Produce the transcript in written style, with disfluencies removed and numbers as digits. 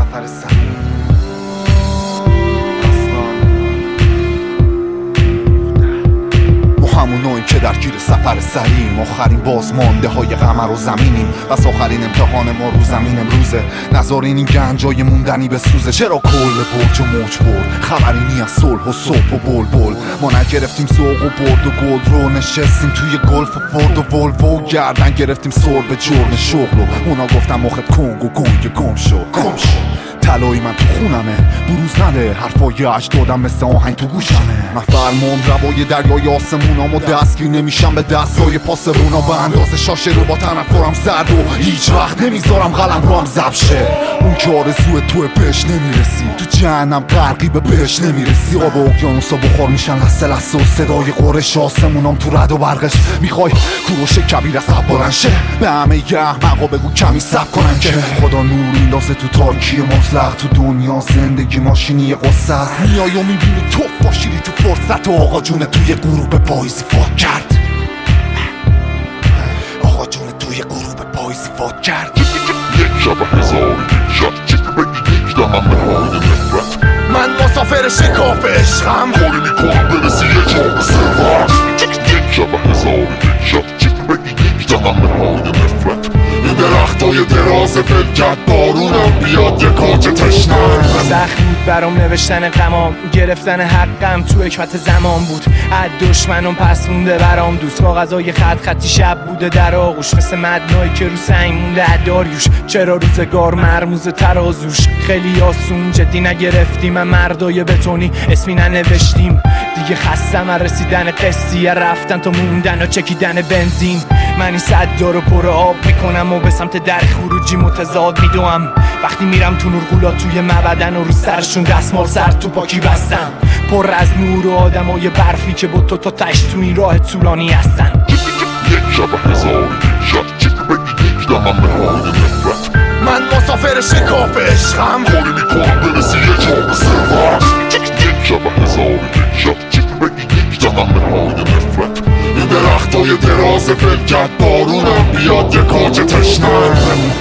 سفر سری همونایی که در گیر سفر سریم، آخرین بازمانده های قمر و زمینیم، بس آخرین امتحان ما رو زمین امروزه. نذارین این گنجای موندنی به سوزه. چرا کل برج و موج برد، خبری نی از صلح و صبح و بلبل. ما نگرفتیم سوق و برد و گلد رو، نشستیم توی گلف و فورد و ولوو. گردن گرفتیم سر به جرم شغل و اونا گفتم مخت کنگ و گم شو. طلایی من تو خونمه، بروز نده حرفای اجدادم مثل آهنگ تو گوشمه. من فرمان روای دریای آسمونامو دستگیر نمیشم به دستای پاسبونا. به اندازه شاشه رو با تنفرم زرد و هیچ وقت نمیذارم قلم رو هم ضبط شه. اون که آرزوی توی بهش نمیرسی، تو جهنم غرقی به بهش نمیرسی. آب و اقیانوسا بخار میشن لحظه لحظه و صدای قرش آسمونام تو رد و برقش. میخوای کوروش کبیر از قبل بلند شه، به همه ی احمقا بگو کمی صبر کنن که خدا نور میندازه تو تاریکی مطلق. تو دنیا زندگی ماشینی قصه است، میای و میبینی تو باشیری تو فرصت و آقا جونه توی گروه به پاییزی فات کرد. آقا جونه توی گروه به پاییزی فات کرد. یک شب هزار یک شب چی بگی یک دمم های نفرت. من مسافر شکاف عشقم، کاری میکنم برسی یه جام ثروت. یک شب هزار یک شب چی بگی یک دمم های نفرت. این درختای دراز فلکت بارونم بیاد یه کاج تشنم. سخت بود برام نوشتن غمام، گرفتن حقم تو حکمت زمان بود. از دشمنم پس مونده برام دوست، کاغذای خطی شب بوده در آغوش، مثل مدنایی که رو سنگ مونده داریوش. چرا روزگار مرموز ترازوش، خیلی آسون جدی نگرفتیم. من مردای بتونی اسمی ننوشتیم دیگه، خستم از رسیدن قصیه، رفتن تا موندن و چکیدن بنزین. من این صدا رو پر آب میکنم و به سمت در خروجی متضاد میدوم. وقتی میرم تو نورغولا توی معبدن و رو سرشون دستمال سر تو پاکی بستن، پر از نور و آدمای برفی که با تو تا تش تو این راه طولانی هستن. یک شب هزار یک شب چی بگی یک دمم های نفرت. من مسافر شکاف عشقم، کاری میکنم برسی یه جام ثروت. یک شب هزار یک شب چی بگی یک دمم های نفرت. این درختای دراز فلکت بارونم بیاد یه کاج تشنم.